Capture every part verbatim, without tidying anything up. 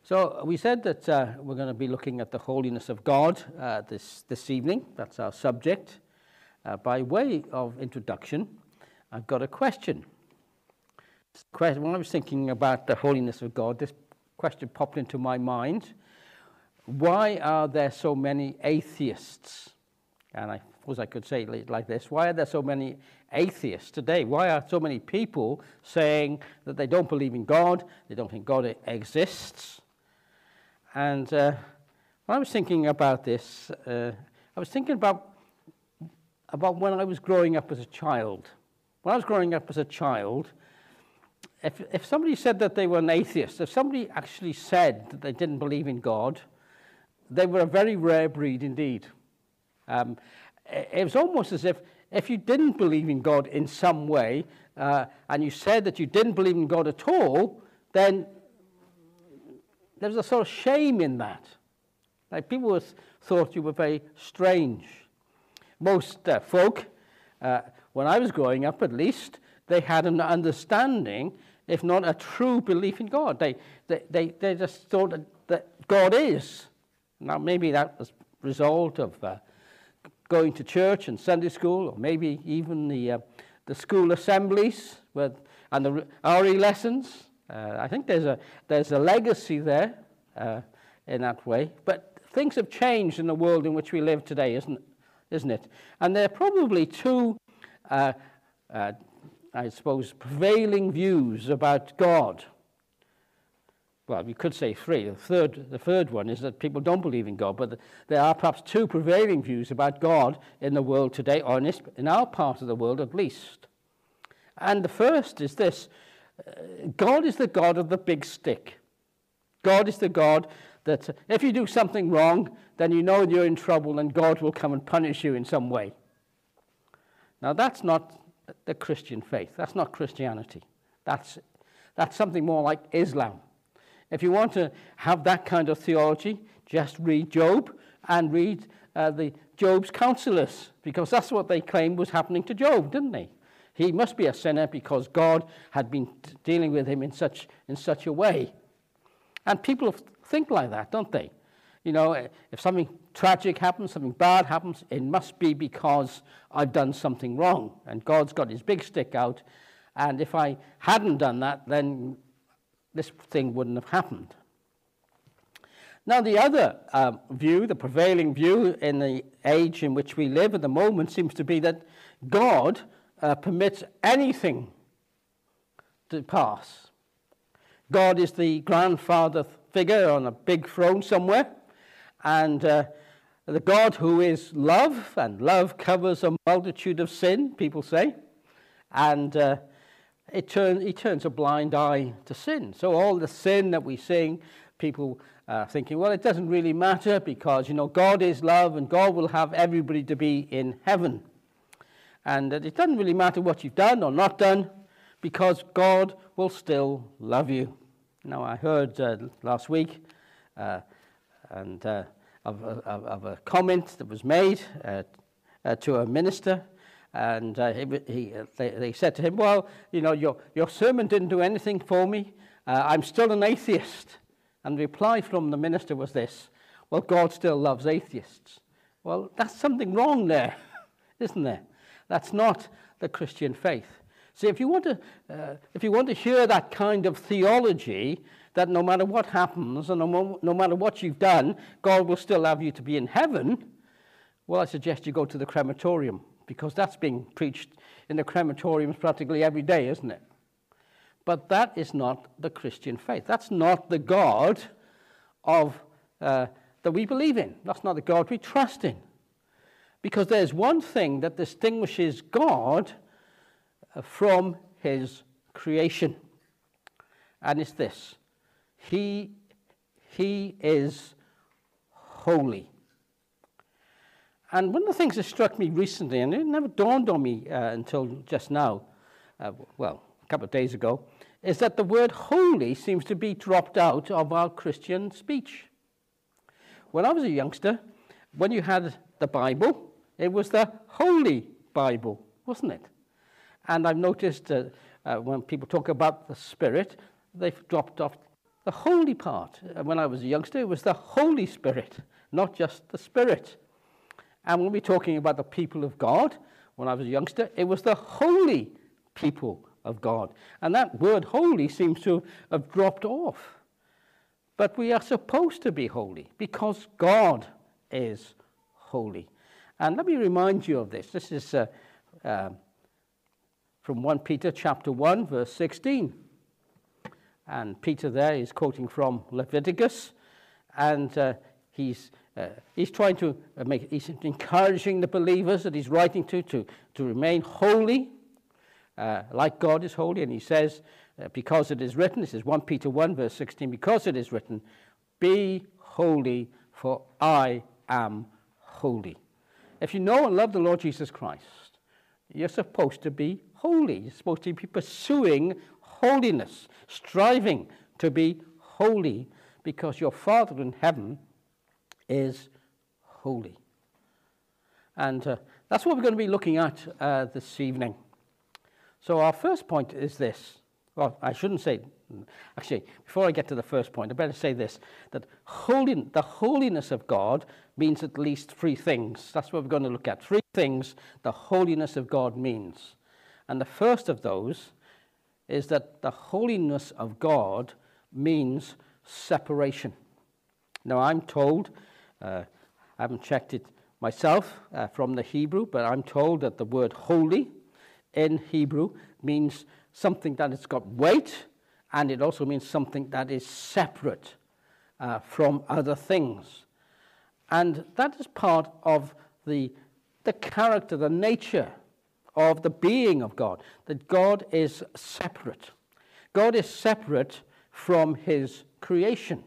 So we said that uh, we're going to be looking at the holiness of God uh, this, this evening. That's our subject. Uh, by way of introduction, I've got a question. When I was thinking about the holiness of God, this question popped into my mind. Why are there so many atheists? And I suppose I could say it like this. Why are there so many atheists today? Why are so many people saying that they don't believe in God, they don't think God exists? And uh, when I was thinking about this, uh, I was thinking about, about when I was growing up as a child. When I was growing up as a child, if, if somebody said that they were an atheist, if somebody actually said that they didn't believe in God, they were a very rare breed indeed. Um, it was almost as if if you didn't believe in God in some way, uh, and you said that you didn't believe in God at all, then there was a sort of shame in that. Like people was, thought you were very strange. Most uh, folk, uh, when I was growing up at least, they had an understanding, if not a true belief in God. They, they, they, they just thought that, that God is. Now maybe that was a result of uh, going to church and Sunday school, or maybe even the, uh, the school assemblies with, and the R E lessons. Uh, I think there's a, there's a legacy there uh, in that way. But things have changed in the world in which we live today, isn't, isn't it? And there are probably two, uh, uh, I suppose, prevailing views about God. Well, you could say three. The third, the third one is that people don't believe in God, but the, there are perhaps two prevailing views about God in the world today, or in, this, in our part of the world at least. And the first is this. God is the God of the big stick. God is the God that if you do something wrong, then you know you're in trouble and God will come and punish you in some way. Now, that's not the Christian faith. That's not Christianity. That's, that's something more like Islam. If you want to have that kind of theology, just read Job and read uh, the Job's counselors, because that's what they claimed was happening to Job, didn't they? He must be a sinner because God had been dealing with him in such in such a way. And people think like that, don't they? You know, if something tragic happens, something bad happens, it must be because I've done something wrong. And God's got his big stick out. And if I hadn't done that, then this thing wouldn't have happened. Now, the other uh, view, the prevailing view in the age in which we live at the moment seems to be that God Uh, permits anything to pass. God is the grandfather figure on a big throne somewhere, and uh, the God who is love, and love covers a multitude of sin, people say, and uh, it turn, he turns a blind eye to sin. So all the sin that we sing, people uh, thinking, well, it doesn't really matter because, you know, God is love and God will have everybody to be in heaven. And it doesn't really matter what you've done or not done, because God will still love you. Now, I heard uh, last week uh, and uh, of, of, of a comment that was made uh, uh, to a minister, and uh, he, he, they, they said to him, well, you know, your, your sermon didn't do anything for me. Uh, I'm still an atheist. And the reply from the minister was this, well, God still loves atheists. Well, that's something wrong there, isn't there? That's not the Christian faith. See, if you want to, uh, if you want to hear that kind of theology, that no matter what happens and no, no matter what you've done, God will still have you to be in heaven, well, I suggest you go to the crematorium, because that's being preached in the crematoriums practically every day, isn't it? But that is not the Christian faith. That's not the God of uh, that we believe in. That's not the God we trust in. Because there's one thing that distinguishes God from his creation. And it's this. He, he is holy. And one of the things that struck me recently, and it never dawned on me uh, until just now, uh, well, a couple of days ago, is that the word holy seems to be dropped out of our Christian speech. When I was a youngster, when you had the Bible, it was the Holy Bible, wasn't it? And I've noticed uh, uh, when people talk about the Spirit, they've dropped off the holy part. When I was a youngster, it was the Holy Spirit, not just the Spirit. And when we're talking about the people of God, when I was a youngster, it was the holy people of God. And that word holy seems to have dropped off. But we are supposed to be holy because God is holy. And let me remind you of this. This is uh, uh, from First Peter chapter one, verse sixteen. And Peter there is quoting from Leviticus, and uh, he's uh, he's trying to make he's encouraging the believers that he's writing to to to remain holy, uh, like God is holy. And he says, uh, because it is written, this is First Peter one, verse sixteen, because it is written, "Be holy, for I am holy." If you know and love the Lord Jesus Christ, you're supposed to be holy. You're supposed to be pursuing holiness, striving to be holy, because your Father in heaven is holy. And uh, that's what we're going to be looking at uh, this evening. So our first point is this. Well, I shouldn't say, actually, before I get to the first point, I better say this, that holy, the holiness of God means at least three things. That's what we're going to look at. Three things the holiness of God means. And the first of those is that the holiness of God means separation. Now, I'm told, uh, I haven't checked it myself uh, from the Hebrew, but I'm told that the word holy in Hebrew means something that has got weight, and it also means something that is separate uh, from other things. And that is part of the, the character, the nature of the being of God, that God is separate. God is separate from his creation.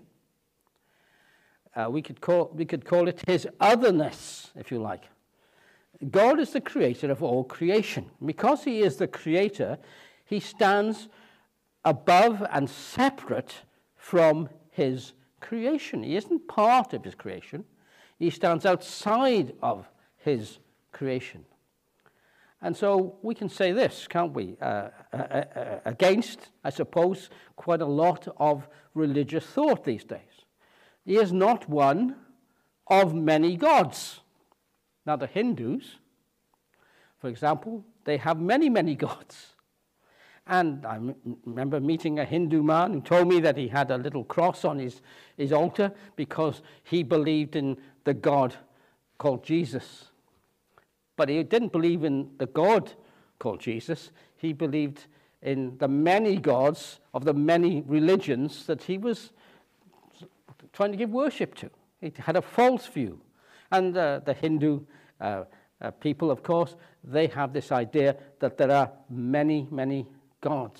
Uh, we could call we could call it his otherness, if you like. God is the creator of all creation. Because he is the creator, he stands above and separate from his creation. He isn't part of his creation. He stands outside of his creation. And so we can say this, can't we, uh, uh, uh, against, I suppose, quite a lot of religious thought these days. He is not one of many gods. Now, the Hindus, for example, they have many, many gods. And I m- remember meeting a Hindu man who told me that he had a little cross on his, his altar because he believed in the God called Jesus. But he didn't believe in the God called Jesus. He believed in the many gods of the many religions that he was trying to give worship to. He had a false view. And uh, the Hindu uh, uh, people, of course, they have this idea that there are many, many gods.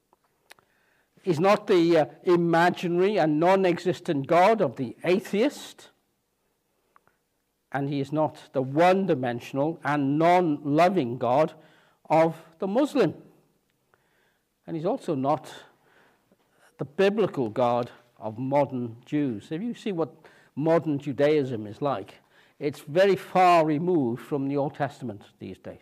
He's not the uh, imaginary and non-existent God of the atheist. And he is not the one-dimensional and non-loving God of the Muslim. And he's also not the biblical God of modern Jews. If you see what modern Judaism is like, it's very far removed from the Old Testament these days.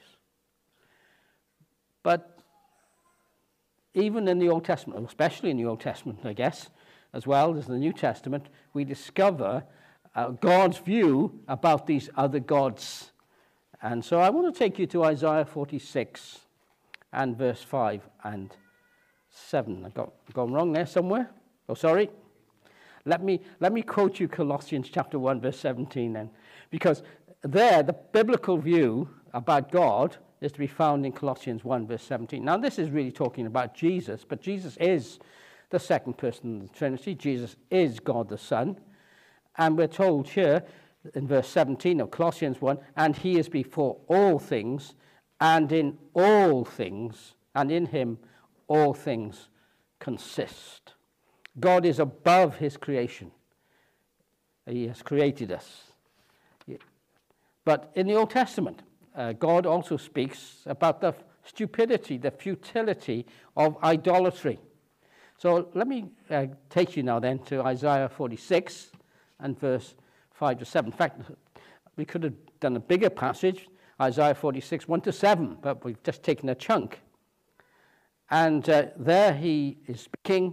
But even in the Old Testament, especially in the Old Testament, I guess, as well as the New Testament, we discover Uh, God's view about these other gods. And so I want to take you to Isaiah forty-six and verse five and seven. I got gone wrong there somewhere. Oh, sorry. Let me let me quote you Colossians chapter one, verse seventeen then. Because there, the biblical view about God is to be found in Colossians one, verse seventeen. Now, this is really talking about Jesus, but Jesus is the second person of the Trinity. Jesus is God the Son. And we're told here in verse seventeen of Colossians one, and he is before all things, and in all things, and in him all things consist. God is above his creation. He has created us. But in the Old Testament, uh, God also speaks about the stupidity, the futility of idolatry. So let me uh, take you now then to Isaiah forty-six, and verse five to seven. In fact, we could have done a bigger passage, Isaiah forty-six, one to seven, but we've just taken a chunk. And uh, there he is speaking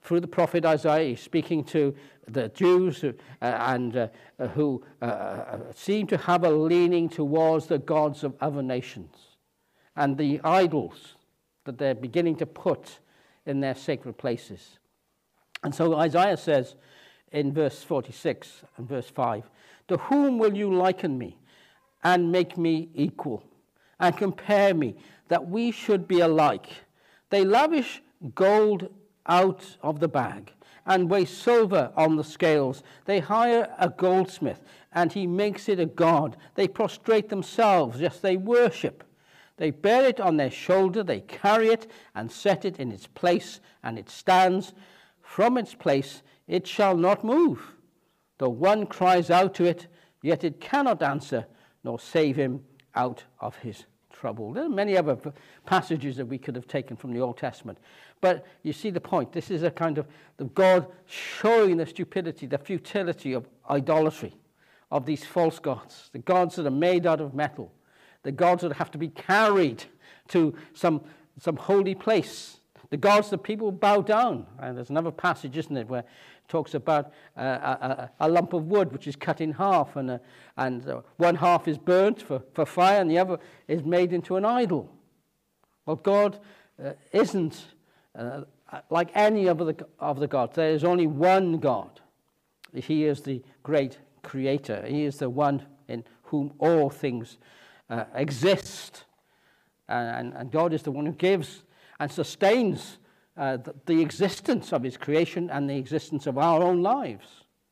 through the prophet Isaiah. He's speaking to the Jews who, uh, and uh, who uh, seem to have a leaning towards the gods of other nations and the idols that they're beginning to put in their sacred places. And so Isaiah says in verse forty-six and verse five, "To whom will you liken me and make me equal and compare me that we should be alike? They lavish gold out of the bag and weigh silver on the scales. They hire a goldsmith and he makes it a god. They prostrate themselves, yes, they worship. They bear it on their shoulder, they carry it and set it in its place, and it stands. From its place it shall not move. Though one cries out to it, yet it cannot answer, nor save him out of his trouble." There are many other passages that we could have taken from the Old Testament. But you see the point. This is a kind of the God showing the stupidity, the futility of idolatry, of these false gods, the gods that are made out of metal, the gods that have to be carried to some, some holy place, the gods that people bow down. And there's another passage, isn't it, where it talks about uh, a, a lump of wood which is cut in half, and, uh, and uh, one half is burnt for, for fire, and the other is made into an idol. Well, God uh, isn't uh, like any of the, of the gods. There is only one God. He is the great creator. He is the one in whom all things uh, exist. And, and God is the one who gives and sustains uh, the, the existence of his creation and the existence of our own lives.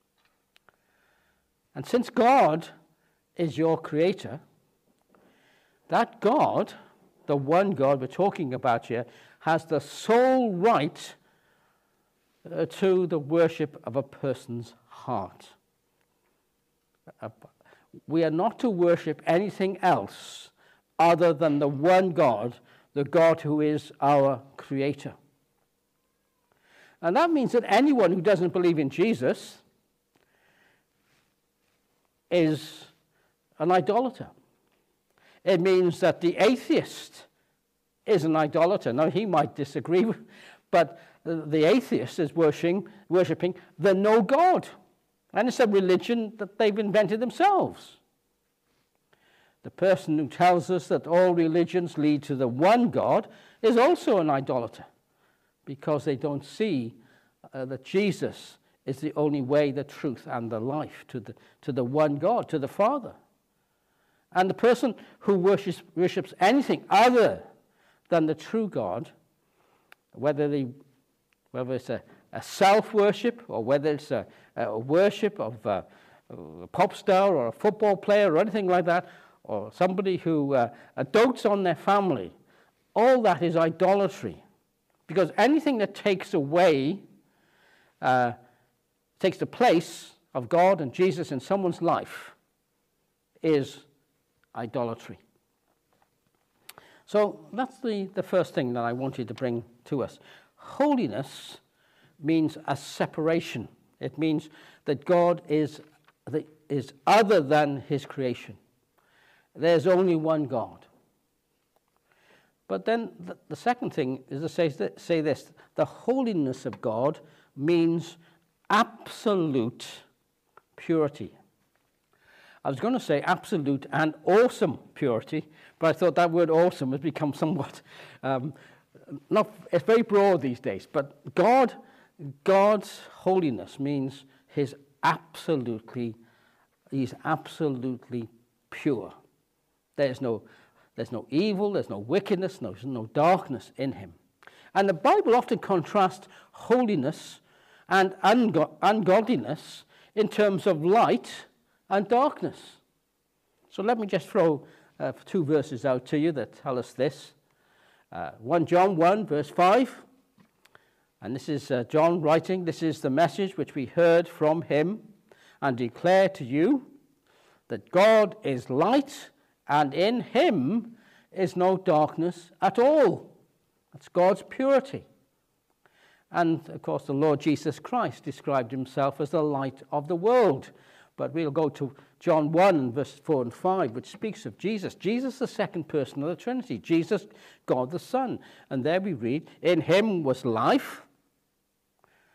And since God is your creator, that God, the one God we're talking about here, has the sole right uh, to the worship of a person's heart. Uh, we are not to worship anything else other than the one God, the God who is our creator. And that means that anyone who doesn't believe in Jesus is an idolater. It means that the atheist is an idolater. Now, he might disagree, but the atheist is worshiping, worshiping the no God. And it's a religion that they've invented themselves. The person who tells us that all religions lead to the one God is also an idolater, because they don't see uh, that Jesus is the only way, the truth, and the life to the, to the one God, to the Father. And the person who worships, worships anything other than the true God, whether, they, whether it's a, a self-worship or whether it's a, a worship of a, a pop star or a football player or anything like that, or somebody who uh, dotes on their family, all that is idolatry. Because anything that takes away, uh, takes the place of God and Jesus in someone's life is idolatry. So that's the, the first thing that I wanted to bring to us. Holiness means a separation. It means that God is, the, is other than his creation. There's only one God. But then the, the second thing is to say, say this. The holiness of God means absolute purity. I was going to say absolute and awesome purity, but I thought that word awesome has become somewhat, um, not, it's very broad these days. But God, God's holiness means his absolutely, he's absolutely pure. There's no, there's no evil, there's no wickedness, no, there's no darkness in him. And the Bible often contrasts holiness and ungo- ungodliness in terms of light and darkness. So let me just throw uh, two verses out to you that tell us this. Uh, First John one, verse five. And this is uh, John writing, "This is the message which we heard from him and declare to you, that God is light, and in him is no darkness at all." That's God's purity. And, of course, the Lord Jesus Christ described himself as the light of the world. But we'll go to John one, verse four and five, which speaks of Jesus. Jesus, the second person of the Trinity. Jesus, God the Son. And there we read, "In him was life,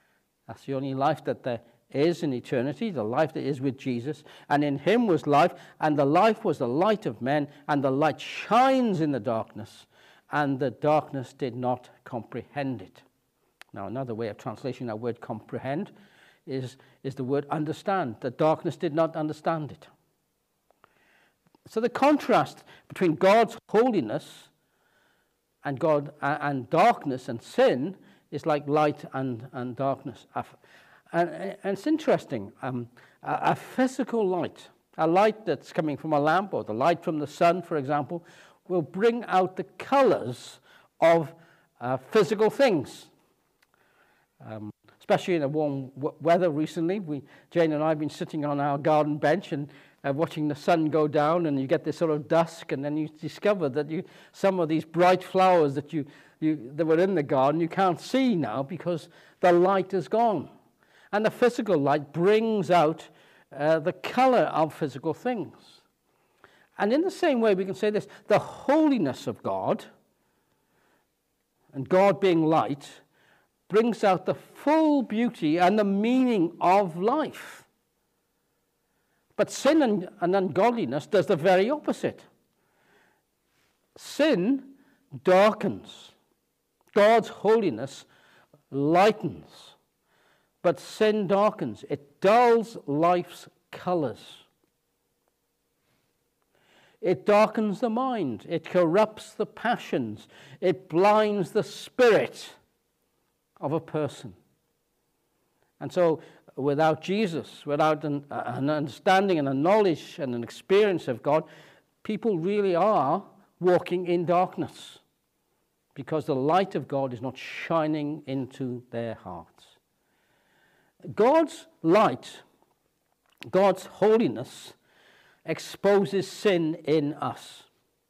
That's the only life that there is in eternity, the life that is with Jesus. And in him was life, and the life was the light of men, and the light shines in the darkness, and the darkness did not comprehend it. Now, another way of translating that word comprehend is, is the word understand. The darkness did not understand it. So the contrast between God's holiness and God uh, and darkness and sin is like light and, and darkness. And, and it's interesting. Um, a, a physical light, a light that's coming from a lamp or the light from the sun, for example, will bring out the colors of uh, physical things. Um, especially in the warm w- weather recently, we, Jane and I have been sitting on our garden bench and uh, watching the sun go down, and you get this sort of dusk, and then you discover that you some of these bright flowers that you, you that were in the garden you can't see now because the light is gone. And the physical light brings out uh, the color of physical things. And in the same way, we can say this: the holiness of God, and God being light, brings out the full beauty and the meaning of life. But sin and, and ungodliness does the very opposite. Sin darkens. God's holiness lightens. But sin darkens. It dulls life's colors. It darkens the mind. It corrupts the passions. It blinds the spirit of a person. And so without Jesus, without an, an understanding and a knowledge and an experience of God, people really are walking in darkness because the light of God is not shining into their hearts. God's light, God's holiness, exposes sin in us.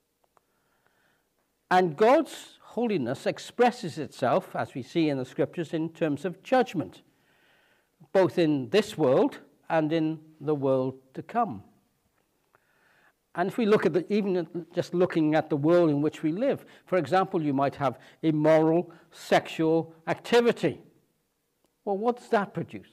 And God's holiness expresses itself, as we see in the scriptures, in terms of judgment, both in this world and in the world to come. And if we look at the, even just looking at the world in which we live, for example, you might have immoral sexual activity. Well, what does that produce?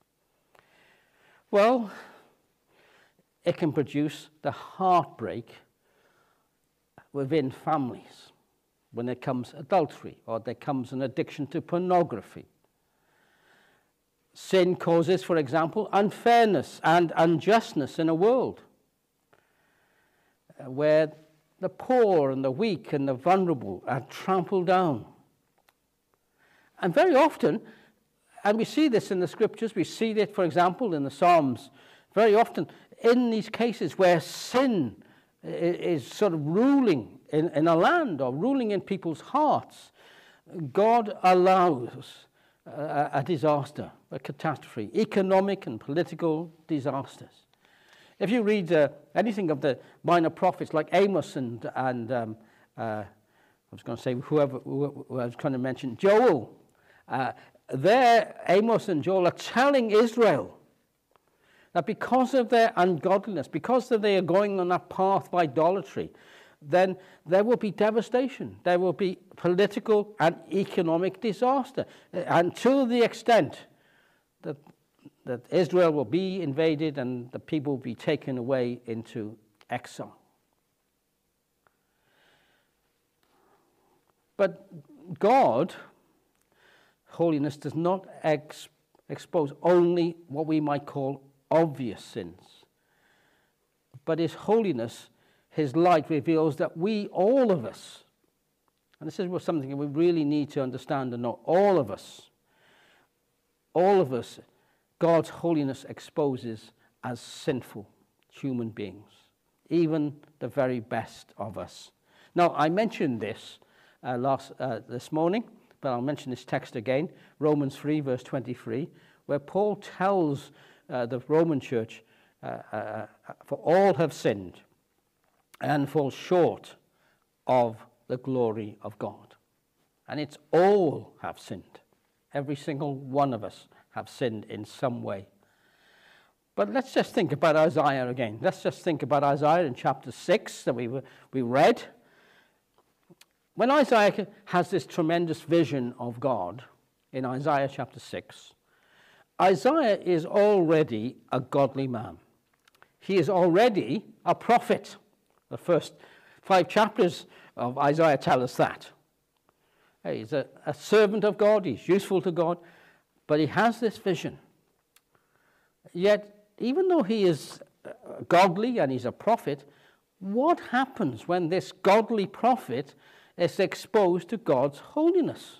Well, it can produce the heartbreak within families when there comes adultery or there comes an addiction to pornography. Sin causes, for example, unfairness and unjustness in a world where the poor and the weak and the vulnerable are trampled down. And very often, and we see this in the scriptures, we see it, for example, in the Psalms, very often in these cases where sin is sort of ruling in, in a land or ruling in people's hearts, God allows a, a disaster, a catastrophe, economic and political disasters. If you read uh, anything of the minor prophets like Amos and, and um, uh, I was going to say whoever who, who I was trying to mention, Joel, uh, there Amos and Joel are telling Israel that because of their ungodliness, because of they are going on that path of idolatry, then there will be devastation. There will be political and economic disaster. And to the extent that, that Israel will be invaded and the people will be taken away into exile. But God, holiness, does not ex- expose only what we might call obvious sins. But his holiness, his light, reveals that we, all of us, and this is something that we really need to understand and know, all of us, all of us, God's holiness exposes as sinful human beings, even the very best of us. Now, I mentioned this uh, last uh, this morning, but I'll mention this text again, Romans three, verse twenty-three, where Paul tells uh, the Roman church, uh, uh, for all have sinned and fall short of the glory of God. And it's all have sinned. Every single one of us have sinned in some way. But let's just think about Isaiah again. Let's just think about Isaiah in chapter six that we, we read. When Isaiah has this tremendous vision of God in Isaiah chapter six, Isaiah is already a godly man. He is already a prophet. The first five chapters of Isaiah tell us that. He's a, a servant of God, he's useful to God, but he has this vision. Yet, even though he is godly and he's a prophet, what happens when this godly prophet is exposed to God's holiness?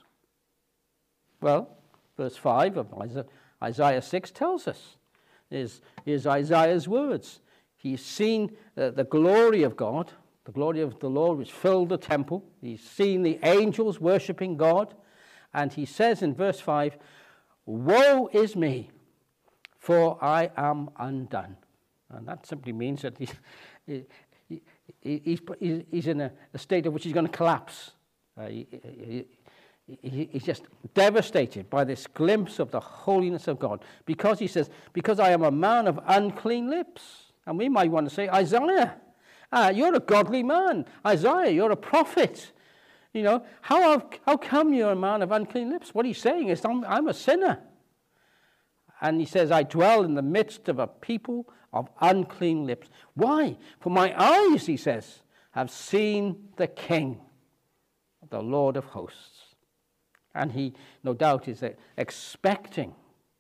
Well, verse five of Isaiah six tells us. Is is Isaiah's words. He's seen uh, the glory of God, the glory of the Lord which filled the temple. He's seen the angels worshipping God. And he says in verse five, "Woe is me, for I am undone." And that simply means that he, he, he, he's, he's in a, a state of which he's going to collapse. Uh, he, he, he, he's just devastated by this glimpse of the holiness of God. Because he says, because I am a man of unclean lips. And we might want to say, Isaiah, uh, you're a godly man. Isaiah, you're a prophet. You know, how, how come you're a man of unclean lips? What he's saying is, I'm, I'm a sinner. And he says, I dwell in the midst of a people of unclean lips. Why? For my eyes, he says, have seen the King, the Lord of hosts. And he, no doubt, is expecting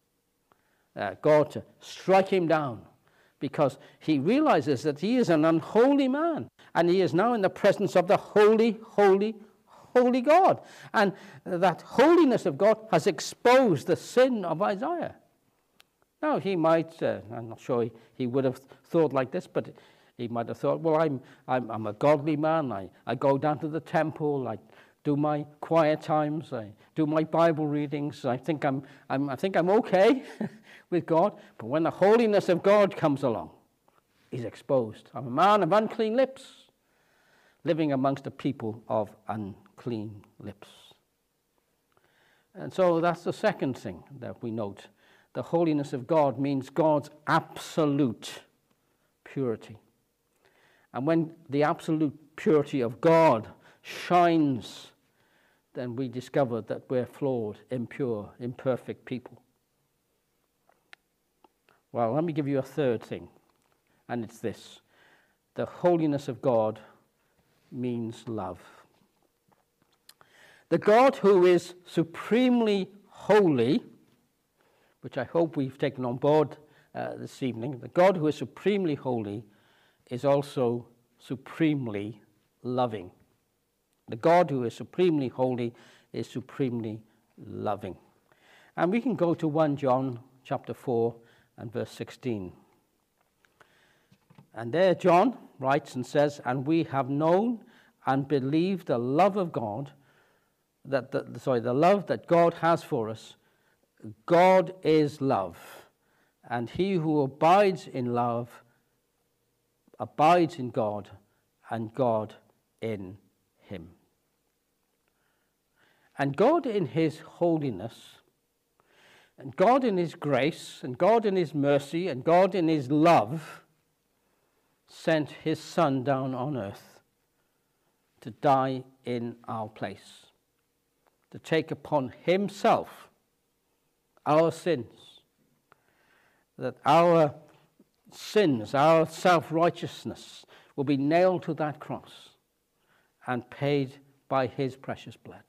uh, God to strike him down, because he realizes that he is an unholy man, and he is now in the presence of the holy, holy, holy God. And that holiness of God has exposed the sin of Isaiah. Now, he might, uh, I'm not sure he, he would have thought like this, but he might have thought, well, I'm, I'm, I'm a godly man. I, I go down to the temple. I do my quiet times. I do my Bible readings. I think I'm, I'm, I think I'm okay with God. But when the holiness of God comes along, he's exposed. I'm a man of unclean lips, living amongst a people of unclean lips. And so that's the second thing that we note. The holiness of God means God's absolute purity. And when the absolute purity of God shines, then we discover that we're flawed, impure, imperfect people. Well, let me give you a third thing, and it's this. The holiness of God means love. The God who is supremely holy, which I hope we've taken on board uh, this evening, the God who is supremely holy is also supremely loving. The God who is supremely holy is supremely loving. And we can go to First John chapter four and verse sixteen. And there John writes and says, "And we have known and believed the love of God, that the, sorry, the love that God has for us. God is love, and he who abides in love abides in God, and God in him." And God in his holiness, and God in his grace, and God in his mercy, and God in his love sent his Son down on earth to die in our place, to take upon himself our sins, that our sins, our self-righteousness will be nailed to that cross and paid by his precious blood.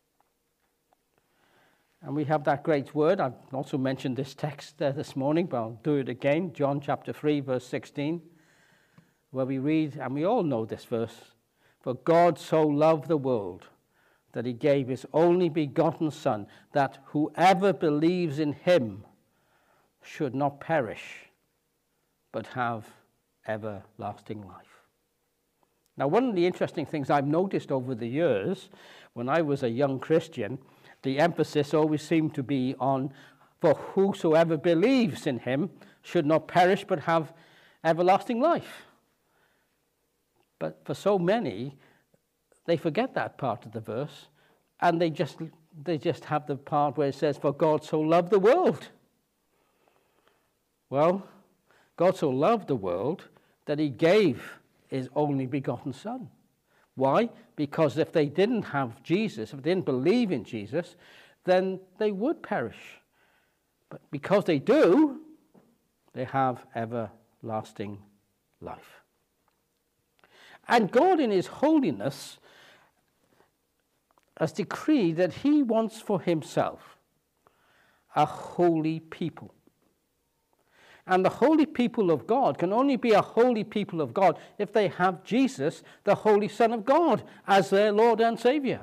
And we have that great word. I've also mentioned this text there this morning, but I'll do it again. John chapter three, verse sixteen, where we read, and we all know this verse, "For God so loved the world that he gave his only begotten Son, that whoever believes in him should not perish, but have everlasting life." Now, one of the interesting things I've noticed over the years, when I was a young Christian, the emphasis always seemed to be on, for whosoever believes in him should not perish, but have everlasting life. But for so many, they forget that part of the verse, and they just they just have the part where it says, "For God so loved the world." Well, God so loved the world that he gave his only begotten Son. Why? Because if they didn't have Jesus, if they didn't believe in Jesus, then they would perish. But because they do, they have everlasting life. And God in his holiness has decreed that he wants for himself a holy people. And the holy people of God can only be a holy people of God if they have Jesus, the Holy Son of God, as their Lord and Savior.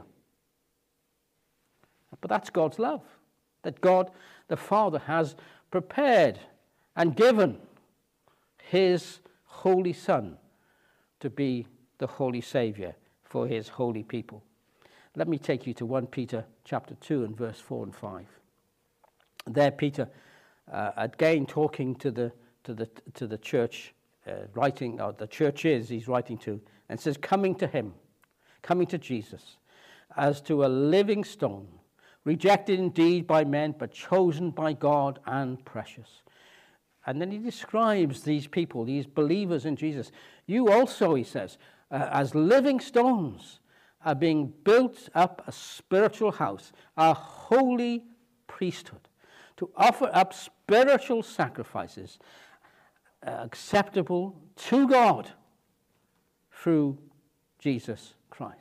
But that's God's love, that God the Father has prepared and given his holy Son to be the holy Savior for his holy people. Let me take you to First Peter chapter two and verse four and five. There Peter, uh, again talking to the to the to the church, uh, writing, or the church is he's writing to, and says, coming to him, coming to Jesus, as to a living stone, rejected indeed by men, but chosen by God and precious. And then he describes these people, these believers in Jesus. You also, he says, uh, as living stones, are being built up a spiritual house, a holy priesthood, to offer up spiritual sacrifices uh, acceptable to God through Jesus Christ.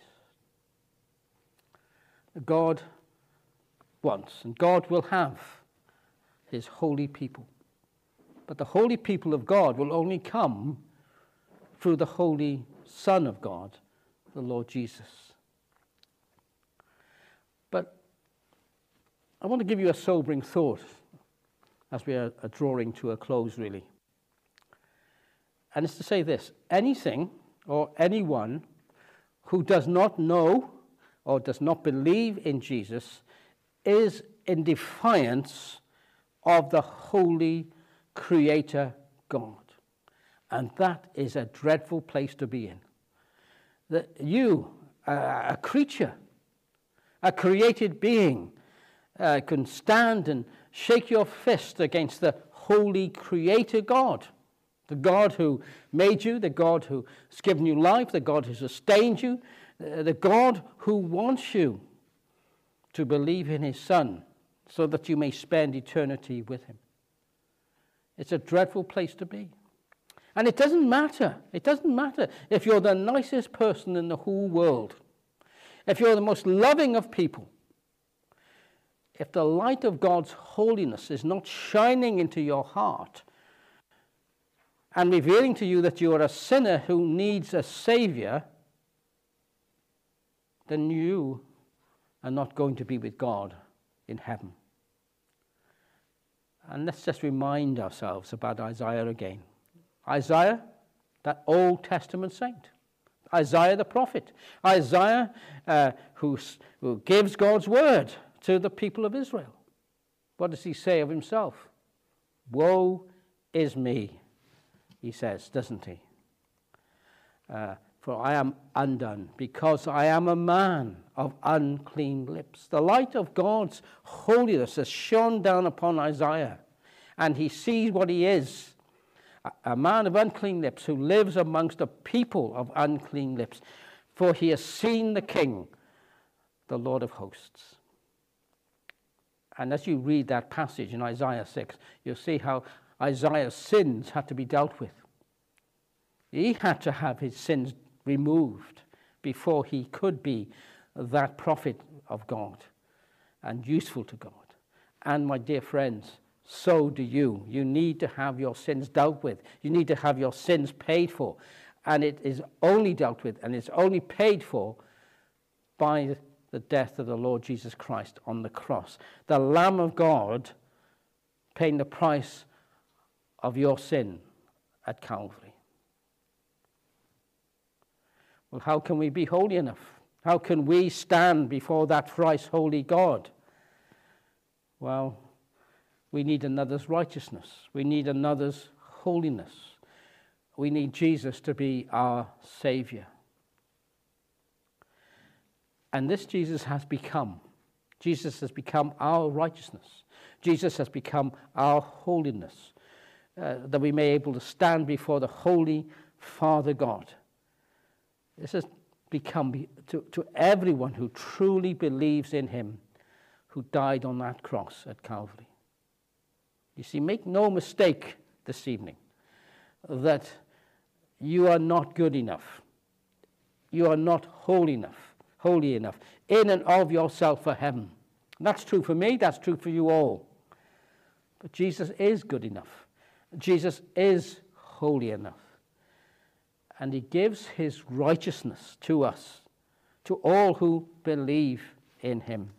God wants, and God will have, his holy people. But the holy people of God will only come through the holy Son of God, the Lord Jesus. But I want to give you a sobering thought as we are drawing to a close, really. And it's to say this: anything or anyone who does not know or does not believe in Jesus is in defiance of the holy Creator God. And that is a dreadful place to be in. That you, a creature, a created being, uh, can stand and shake your fist against the holy Creator God. The God who made you, the God who has given you life, the God who sustained you, uh, the God who wants you to believe in his Son so that you may spend eternity with him. It's a dreadful place to be. And it doesn't matter. It doesn't matter if you're the nicest person in the whole world, if you're the most loving of people. If the light of God's holiness is not shining into your heart and revealing to you that you are a sinner who needs a Savior, then you are not going to be with God in heaven. And let's just remind ourselves about Isaiah again. Isaiah, that Old Testament saint. Isaiah the prophet. Isaiah uh, who, who gives God's word to the people of Israel. What does he say of himself? Woe is me, he says, doesn't he? Uh, for I am undone, because I am a man of unclean lips. The light of God's holiness has shone down upon Isaiah, and he sees what he is. A man of unclean lips who lives amongst a people of unclean lips, for he has seen the King, the Lord of hosts. And as you read that passage in Isaiah six, you'll see how Isaiah's sins had to be dealt with. He had to have his sins removed before he could be that prophet of God and useful to God. And my dear friends, so do you. You need to have your sins dealt with. You need to have your sins paid for. And it is only dealt with and it's only paid for by the death of the Lord Jesus Christ on the cross. The Lamb of God paying the price of your sin at Calvary. Well, how can we be holy enough? How can we stand before that thrice holy God? Well, we need another's righteousness. We need another's holiness. We need Jesus to be our Savior. And this Jesus has become. Jesus has become our righteousness. Jesus has become our holiness, uh, that we may be able to stand before the holy Father God. This has become to, to everyone who truly believes in him, who died on that cross at Calvary. You see, make no mistake this evening that you are not good enough. You are not holy enough, holy enough, in and of yourself for heaven. That's true for me, that's true for you all. But Jesus is good enough. Jesus is holy enough. And he gives his righteousness to us, to all who believe in him.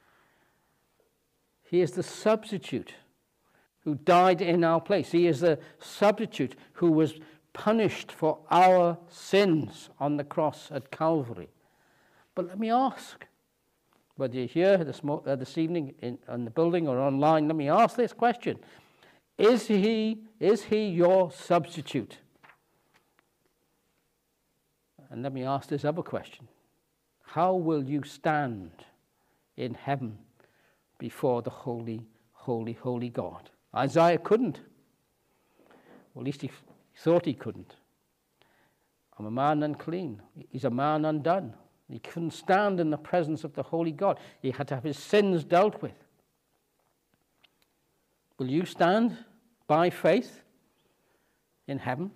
He is the substitute who died in our place. He is the substitute who was punished for our sins on the cross at Calvary. But let me ask, whether you're here this, mo- uh, this evening in, in the building or online, let me ask this question. Is he, is he your substitute? And let me ask this other question. How will you stand in heaven before the holy, holy, holy God? Isaiah couldn't. Well, at least he thought he couldn't. I'm a man unclean. He's a man undone. He couldn't stand in the presence of the holy God. He had to have his sins dealt with. Will you stand by faith in heaven?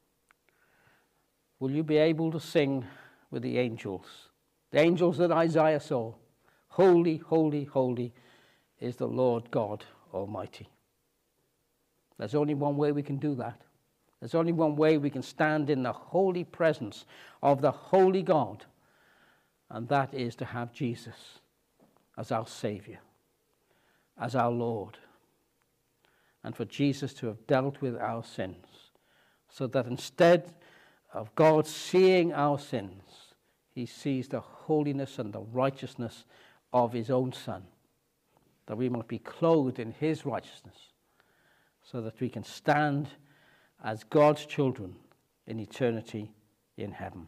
Will you be able to sing with the angels? The angels that Isaiah saw. Holy, holy, holy is the Lord God Almighty. There's only one way we can do that. There's only one way we can stand in the holy presence of the holy God, and that is to have Jesus as our Savior, as our Lord, and for Jesus to have dealt with our sins, so that instead of God seeing our sins, he sees the holiness and the righteousness of his own Son, that we might be clothed in his righteousness, so that we can stand as God's children in eternity in heaven.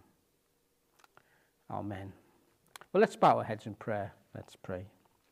Amen. Well, let's bow our heads in prayer. Let's pray.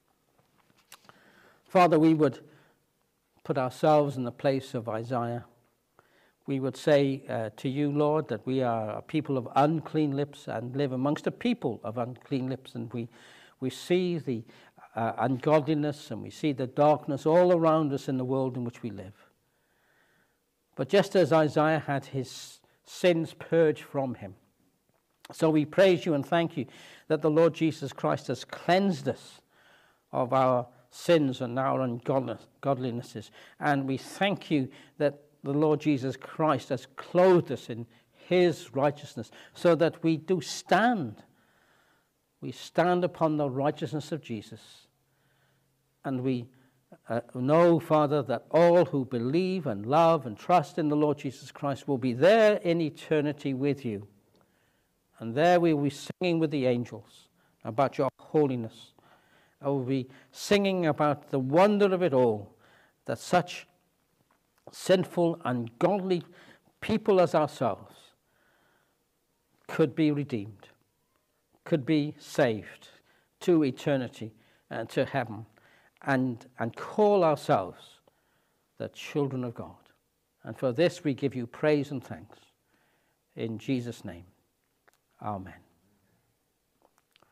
Father, we would put ourselves in the place of Isaiah. We would say uh, to you, Lord, that we are a people of unclean lips and live amongst a people of unclean lips, and we, we see the uh, ungodliness and we see the darkness all around us in the world in which we live. But just as Isaiah had his sins purged from him, so we praise you and thank you that the Lord Jesus Christ has cleansed us of our sins and our ungodlinesses. And we thank you that the Lord Jesus Christ has clothed us in his righteousness, so that we do stand. We stand upon the righteousness of Jesus. And we uh, know, Father, that all who believe and love and trust in the Lord Jesus Christ will be there in eternity with you. And there we will be singing with the angels about your holiness. I will be singing about the wonder of it all, that such sinful, ungodly people as ourselves could be redeemed, could be saved to eternity and to heaven, and, and call ourselves the children of God. And for this we give you praise and thanks. In Jesus' name, amen.